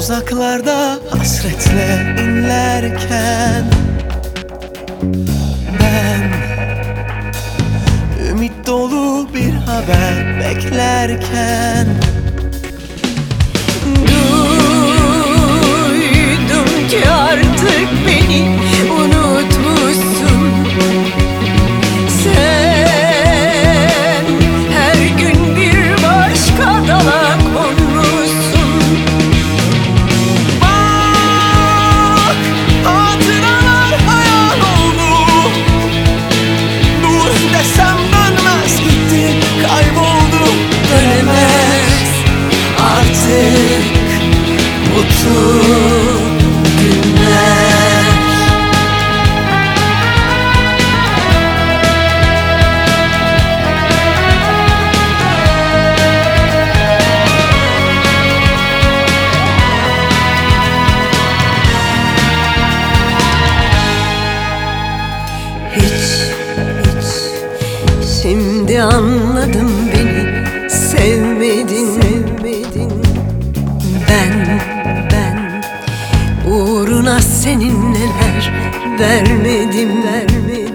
Uzaklarda hasretle inlerken ben ümit dolu bir haber beklerken duydum ki artık beni unutmuşsun. Sen her gün bir başka dala konmuşsun. Bak, hatıralar hayal oldu. Dur desem dönmez, gitti, kayboldu. Dönemez artık mutlu günler. Hiç şimdi anladım, beni sevmedin. Ben uğruna senin neler vermedim.